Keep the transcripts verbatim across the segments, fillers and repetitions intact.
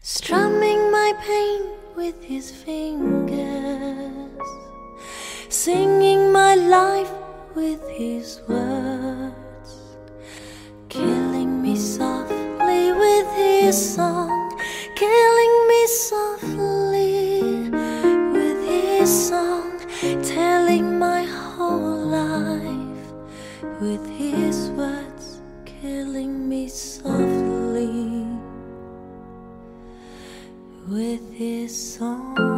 strumming my pain with his fingers, singing my life with his words, killing me softly with his song, killing me softly with his song, telling my whole life with his words, killing me softly with his song.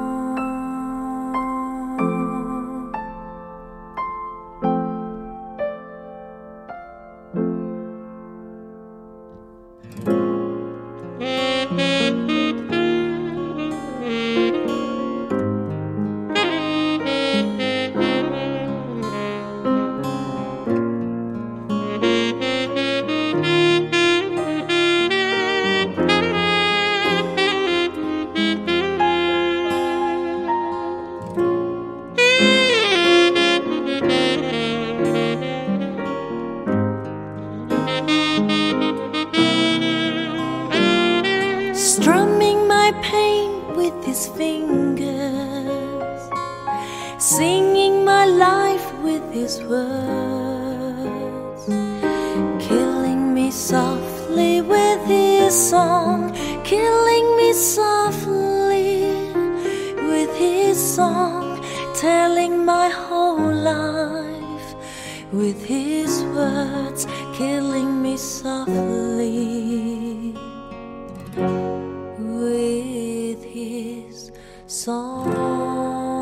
Strumming my pain with his fingers, singing my life with his words, killing me softly with his song, killing me softly with his song, telling my whole life with his words, killing me softly with his song.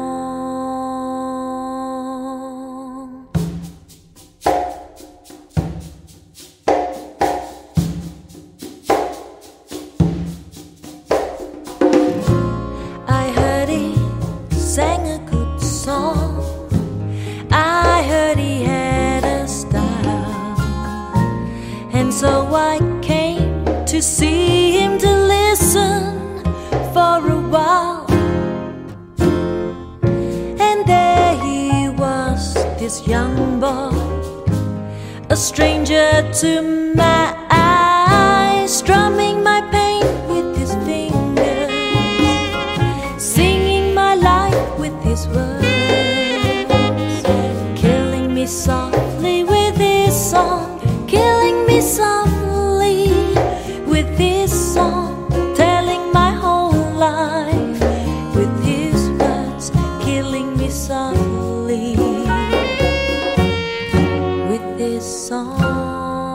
I heard he sang a good song, I heard he had a style, and so I came to see him, to listen for a while. And there he was, this young boy, a stranger to my eyes, strumming my pain with his fingers, singing my life with his words, killing me softly with his song, killing me softly with his song, telling my whole life with his words, killing me softly with his song.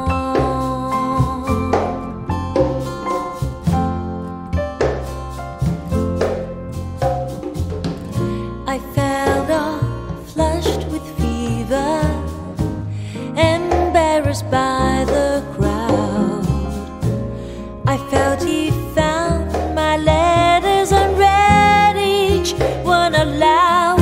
I felt all flushed with fever, embarrassed by the crowd. I felt he found my letters and read each one aloud.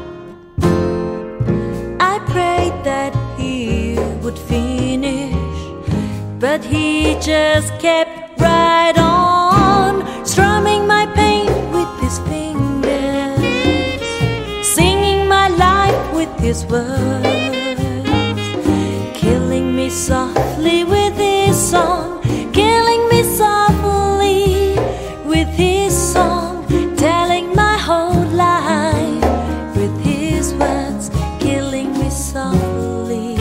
I prayed that he would finish, but he just kept right on, strumming my pain with his fingers, singing my life with his words, killing me softly with his song, killing me softly with his song, telling my whole life with his words, killing me softly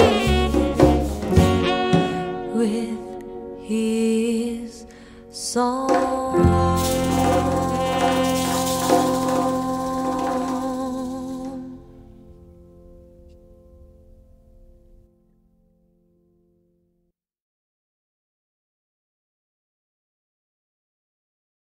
with his song.